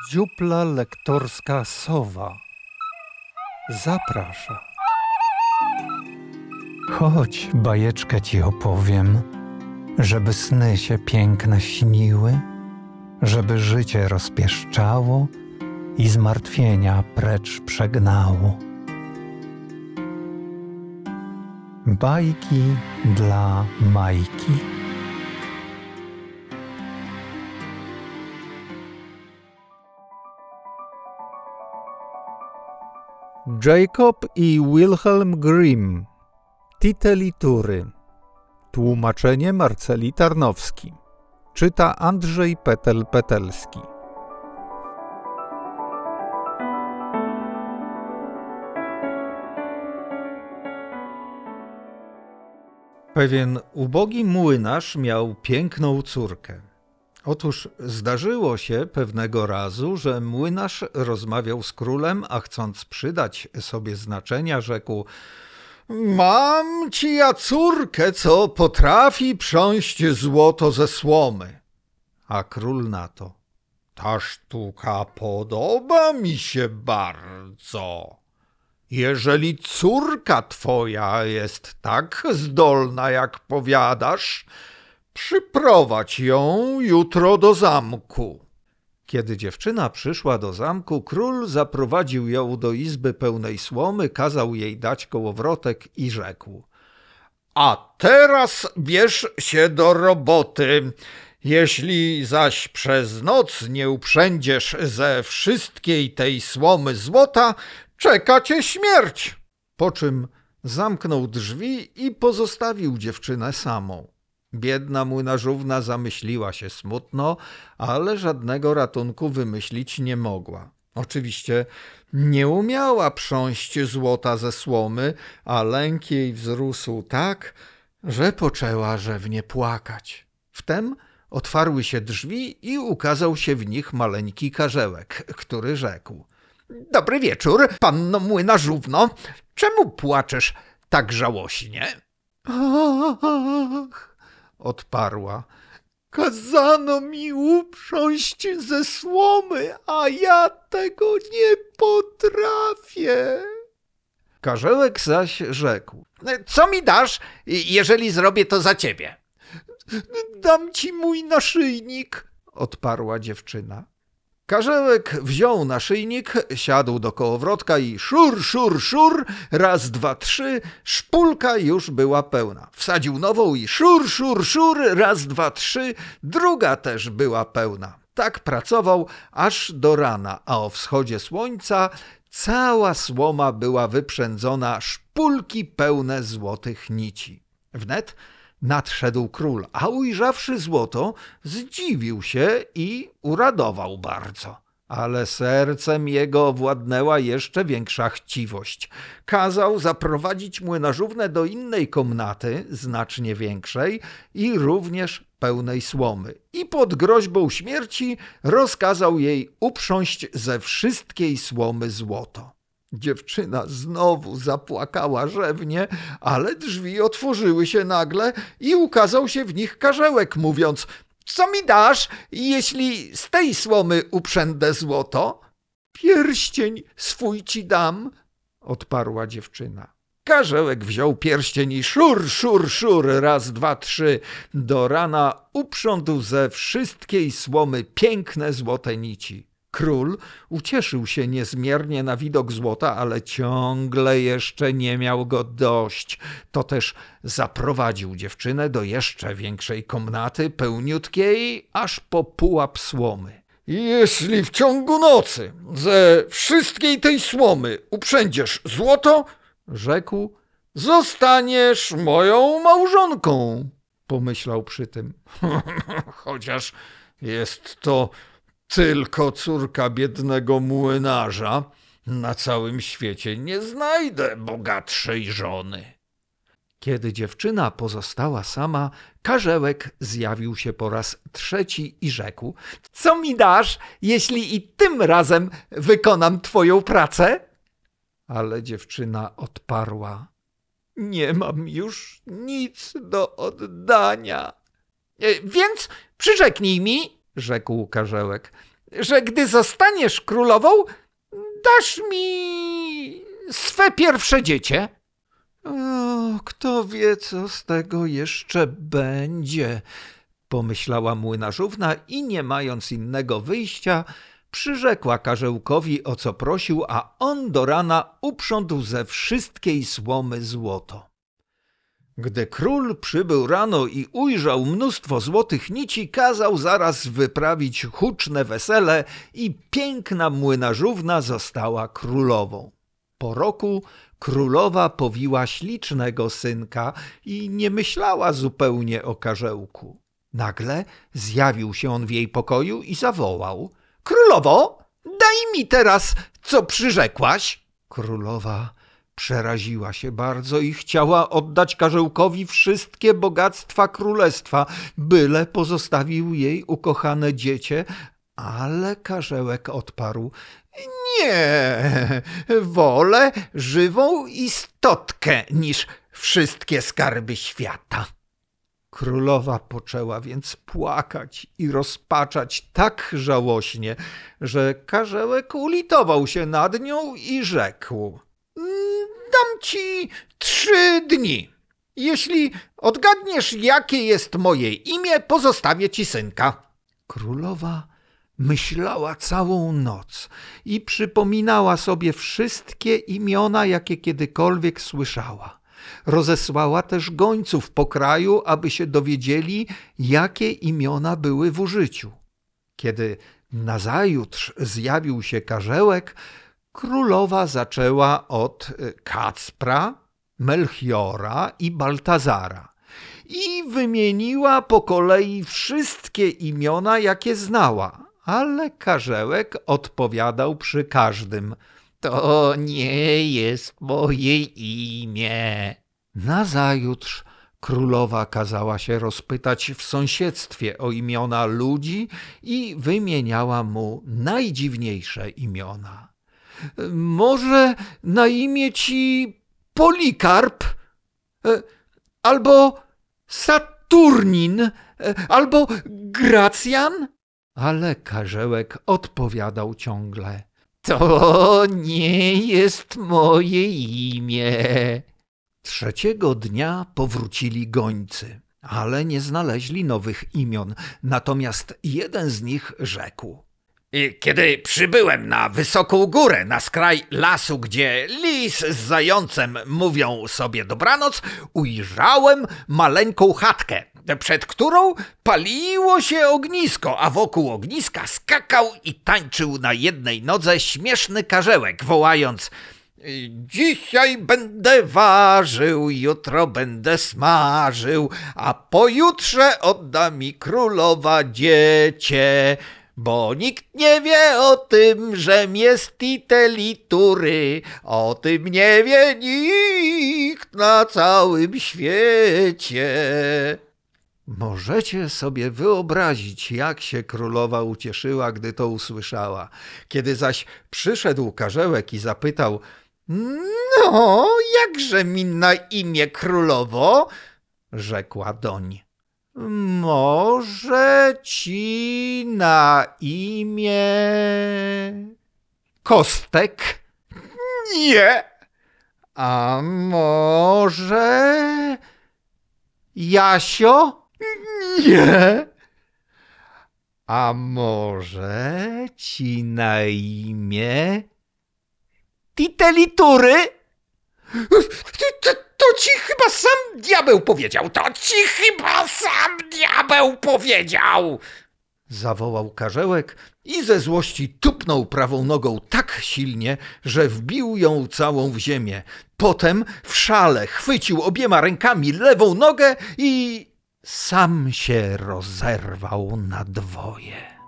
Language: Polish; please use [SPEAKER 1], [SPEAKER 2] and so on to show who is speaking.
[SPEAKER 1] Dziupla lektorska Sowa zaprasza. Chodź, bajeczkę ci opowiem, żeby sny się piękne śniły, żeby życie rozpieszczało i zmartwienia precz przegnało. Bajki dla Majki. Jacob i Wilhelm Grimm. Titelitury. Tłumaczenie Marceli Tarnowski. Czyta Andrzej Petel-Petelski. Pewien ubogi młynarz miał piękną córkę. Otóż zdarzyło się pewnego razu, że młynarz rozmawiał z królem, a chcąc przydać sobie znaczenia, rzekł: „Mam ci ja córkę, co potrafi prząść złoto ze słomy”. A król na to: „Ta sztuka podoba mi się bardzo. Jeżeli córka twoja jest tak zdolna, jak powiadasz, przyprowadź ją jutro do zamku”. Kiedy dziewczyna przyszła do zamku, król zaprowadził ją do izby pełnej słomy, kazał jej dać kołowrotek i rzekł: „A teraz bierz się do roboty. Jeśli zaś przez noc nie uprzędziesz ze wszystkiej tej słomy złota, czeka cię śmierć”. Po czym zamknął drzwi i pozostawił dziewczynę samą. Biedna młynarzówna zamyśliła się smutno, ale żadnego ratunku wymyślić nie mogła. Oczywiście nie umiała prząść złota ze słomy, a lęk jej wzrósł tak, że poczęła rzewnie płakać. Wtem otwarły się drzwi i ukazał się w nich maleńki karzełek, który rzekł: „Dobry wieczór, panno młynarzówno. Czemu płaczesz tak żałośnie?” „Ach”, odparła, „kazano mi uprząść ze słomy, a ja tego nie potrafię”. Karzełek zaś rzekł: „Co mi dasz, jeżeli zrobię to za ciebie?” „Dam ci mój naszyjnik”, odparła dziewczyna. Karzełek wziął naszyjnik, siadł do kołowrotka i szur, szur, szur, raz, dwa, trzy, szpulka już była pełna. Wsadził nową i szur, szur, szur, raz, dwa, trzy, druga też była pełna. Tak pracował aż do rana, a o wschodzie słońca cała słoma była wyprzędzona, szpulki pełne złotych nici. Wnet nadszedł król, a ujrzawszy złoto, zdziwił się i uradował bardzo. Ale sercem jego owładnęła jeszcze większa chciwość. Kazał zaprowadzić młynarzównę do innej komnaty, znacznie większej i również pełnej słomy. I pod groźbą śmierci rozkazał jej uprząść ze wszystkiej słomy złoto. Dziewczyna znowu zapłakała rzewnie, ale drzwi otworzyły się nagle i ukazał się w nich karzełek, mówiąc: „Co mi dasz, jeśli z tej słomy uprzędę złoto?” „Pierścień swój ci dam”, odparła dziewczyna. Karzełek wziął pierścień i szur, szur, szur, raz, dwa, trzy, do rana uprzątł ze wszystkiej słomy piękne złote nici. Król ucieszył się niezmiernie na widok złota, ale ciągle jeszcze nie miał go dość. To też zaprowadził dziewczynę do jeszcze większej komnaty, pełniutkiej aż po pułap słomy. „Jeśli w ciągu nocy ze wszystkiej tej słomy uprzędziesz złoto”, rzekł, „zostaniesz moją małżonką”. Pomyślał przy tym: „Chociaż jest to tylko córka biednego młynarza, na całym świecie nie znajdę bogatszej żony”. Kiedy dziewczyna pozostała sama, karzełek zjawił się po raz trzeci i rzekł: „Co mi dasz, jeśli i tym razem wykonam twoją pracę?” Ale dziewczyna odparła: „Nie mam już nic do oddania”. „Więc przyrzeknij mi”, rzekł karzełek, że gdy zostaniesz królową, dasz mi swe pierwsze dziecię. O, kto wie, co z tego jeszcze będzie, pomyślała młynarzówna i nie mając innego wyjścia, przyrzekła karzełkowi, o co prosił, a on do rana uprzątł ze wszystkiej słomy złoto. Gdy król przybył rano i ujrzał mnóstwo złotych nici, kazał zaraz wyprawić huczne wesele i piękna młynarzówna została królową. Po roku królowa powiła ślicznego synka i nie myślała zupełnie o karzełku. Nagle zjawił się on w jej pokoju i zawołał: Królowo, daj mi teraz, co przyrzekłaś. Królowa przeraziła się bardzo i chciała oddać karzełkowi wszystkie bogactwa królestwa, byle pozostawił jej ukochane dziecię, ale karzełek odparł: Nie, wolę żywą istotkę niż wszystkie skarby świata. Królowa poczęła więc płakać i rozpaczać tak żałośnie, że karzełek ulitował się nad nią i rzekł: Dam ci 3 dni. Jeśli odgadniesz, jakie jest moje imię, pozostawię ci synka. Królowa myślała całą noc i przypominała sobie wszystkie imiona, jakie kiedykolwiek słyszała. Rozesłała też gońców po kraju, aby się dowiedzieli, jakie imiona były w użyciu. Kiedy nazajutrz zjawił się karzełek, królowa zaczęła od Kacpra, Melchiora i Baltazara i wymieniła po kolei wszystkie imiona, jakie znała, ale karzełek odpowiadał przy każdym: To nie jest moje imię. Nazajutrz królowa kazała się rozpytać w sąsiedztwie o imiona ludzi i wymieniała mu najdziwniejsze imiona. Może na imię ci Polikarp, albo Saturnin, albo Gracjan? Ale karzełek odpowiadał ciągle: To nie jest moje imię. 3. dnia powrócili gońcy, ale nie znaleźli nowych imion. Natomiast jeden z nich rzekł: Kiedy przybyłem na wysoką górę, na skraj lasu, gdzie lis z zającem mówią sobie dobranoc, ujrzałem maleńką chatkę, przed którą paliło się ognisko, a wokół ogniska skakał i tańczył na jednej nodze śmieszny karzełek, wołając: Dzisiaj będę ważył, jutro będę smażył, a pojutrze odda mi królowa dziecię. Bo nikt nie wie o tym, żem jest titelitury, o tym nie wie nikt na całym świecie. Możecie sobie wyobrazić, jak się królowa ucieszyła, gdy to usłyszała. Kiedy zaś przyszedł karzełek i zapytał: No, jakże mi na imię, królowo? Rzekła doń: Może ci na imię Kostek? Nie. A może Jasio? Nie. A może ci na imię Titelitury? To ci chyba sam diabeł powiedział! To ci chyba sam diabeł powiedział! Zawołał karzełek i ze złości tupnął prawą nogą tak silnie, że wbił ją całą w ziemię. Potem w szale chwycił obiema rękami lewą nogę i sam się rozerwał na 2.